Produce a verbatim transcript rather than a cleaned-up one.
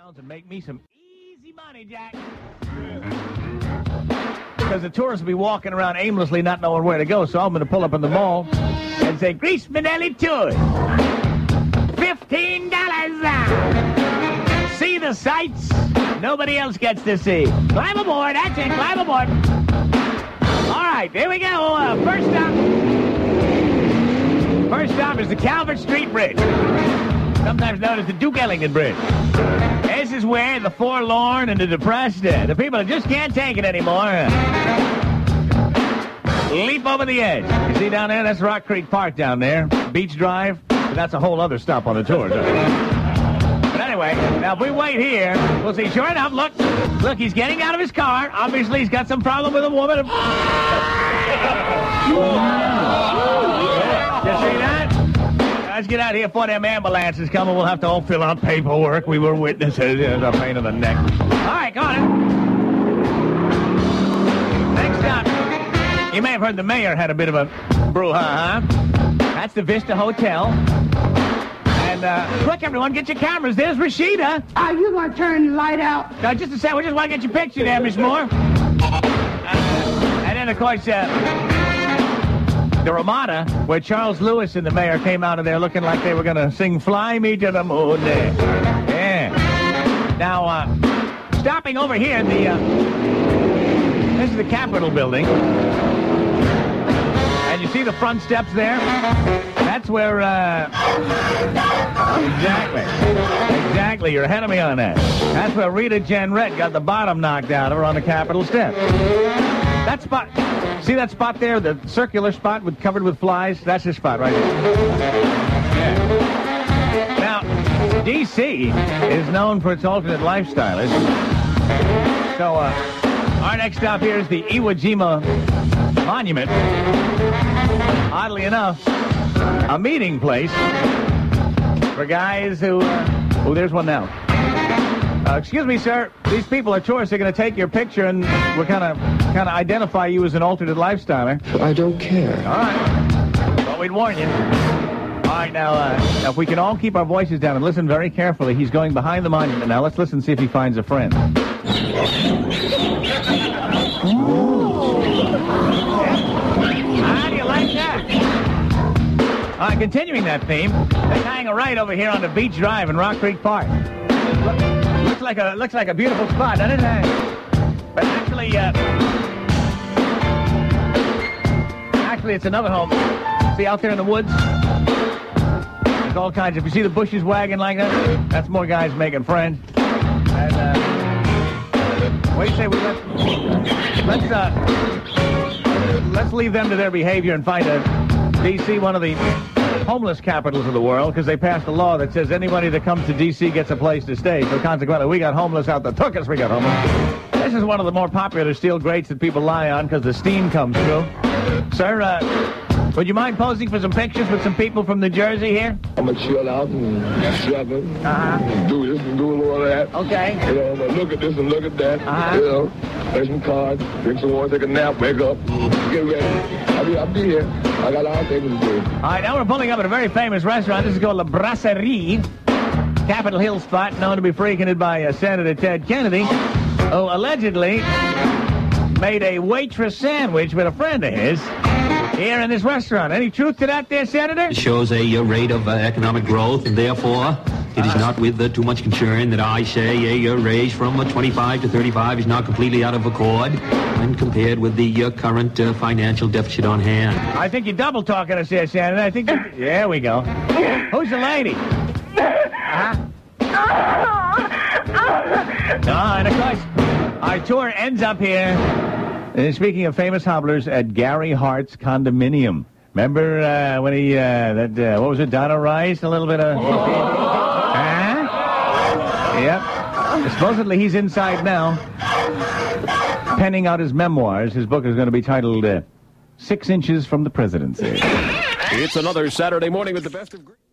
And make me some easy money, Jack. Because the tourists will be walking around aimlessly not knowing where to go, so I'm going to pull up in the mall and say, Grease Manelli Tours. fifteen dollars. See the sights nobody else gets to see. Climb aboard. That's it. Climb aboard. All right, here we go. Uh, first stop. First stop is the Calvert Street Bridge, sometimes known as the Duke Ellington Bridge. This is where the forlorn and the depressed, uh, the people that just can't take it anymore, uh, leap over the edge. You see down there? That's Rock Creek Park down there. Beach Drive. But that's a whole other stop on the tour. But anyway, now if we wait here, we'll see. Sure enough, look. Look, he's getting out of his car. Obviously, he's got some problem with a woman. You see that? Let's get out here before them ambulances come, and we'll have to all fill out paperwork. We were witnesses. It's a pain in the neck. All right, go on. Next up, you may have heard the mayor had a bit of a brouhaha. That's the Vista Hotel. And, uh, quick, everyone, get your cameras. There's Rashida. Are you going to turn the light out? Uh, just a second. We just want to get your picture there, Miss Moore. Uh, and then, of course, uh... the Ramada, where Charles Lewis and the mayor came out of there looking like they were going to sing Fly Me to the Moon there. Yeah. Now, uh, stopping over here, the, uh, this is the Capitol building. And you see the front steps there? That's where, uh, exactly. Exactly, you're ahead of me on that. That's where Rita Jenrette got the bottom knocked out of her on the Capitol steps. That spot... See that spot there, the circular spot with covered with flies? That's the spot right there. Yeah. Now, D C is known for its alternate lifestyles. So, uh, our next stop here is the Iwo Jima Monument. Oddly enough, a meeting place for guys who... Uh, oh, there's one now. Uh, excuse me, sir. These people are tourists. They're going to take your picture, and we're kind of kind of identify you as an alternate lifestyler. I don't care. All right. Well, we'd warn you. All right, now, uh, now, if we can all keep our voices down and listen very carefully, he's going behind the monument. Now, let's listen and see if he finds a friend. How do you like that? All right, continuing that theme, they're tying a right over here on the Beach Drive in Rock Creek Park. Look. Looks like a looks like a beautiful spot, doesn't it? But actually, uh, actually, it's another home. See out there in the woods? There's all kinds. If you see the bushes wagging like that, that's more guys making friends. And uh, what do you say we let let's uh, let's leave them to their behavior and find a D C, one of the homeless capitals of the world, because they passed a law that says anybody that comes to D C gets a place to stay. So consequently, we got homeless out the took us. We got homeless. This is one of the more popular steel grates that people lie on because the steam comes through. Sir, uh, would you mind posing for some pictures with some people from New Jersey here? I'm going to chill out and shove it. Uh-huh. Do this and do a little of that. Okay. You know, but look at this and look at that. Uh-huh. You know, play some cards, drink some water, take a nap, wake up, get ready. I'll be, I'll be here. I got a lot of things to do. All right, now we're pulling up at a very famous restaurant. This is called La Brasserie, Capitol Hill spot, known to be frequented by uh, Senator Ted Kennedy, who allegedly made a waitress sandwich with a friend of his here in this restaurant. Any truth to that there, Senator? It shows a uh, rate of uh, economic growth, and therefore it is not with uh, too much concern that I say a uh, raise from uh, twenty-five to thirty-five is not completely out of accord when compared with the uh, current uh, financial deficit on hand. I think you're double talking us here, Senator. I think you... There we go. Who's the lady? Uh-huh. Oh, and of course, our tour ends up here. And speaking of famous hobblers, at Gary Hart's condominium. Remember uh, when he, uh, that, uh, what was it, Donna Rice? A little bit of... Huh? Yep. Supposedly he's inside now, penning out his memoirs. His book is going to be titled uh, Six Inches from the Presidency. It's another Saturday morning with the best of...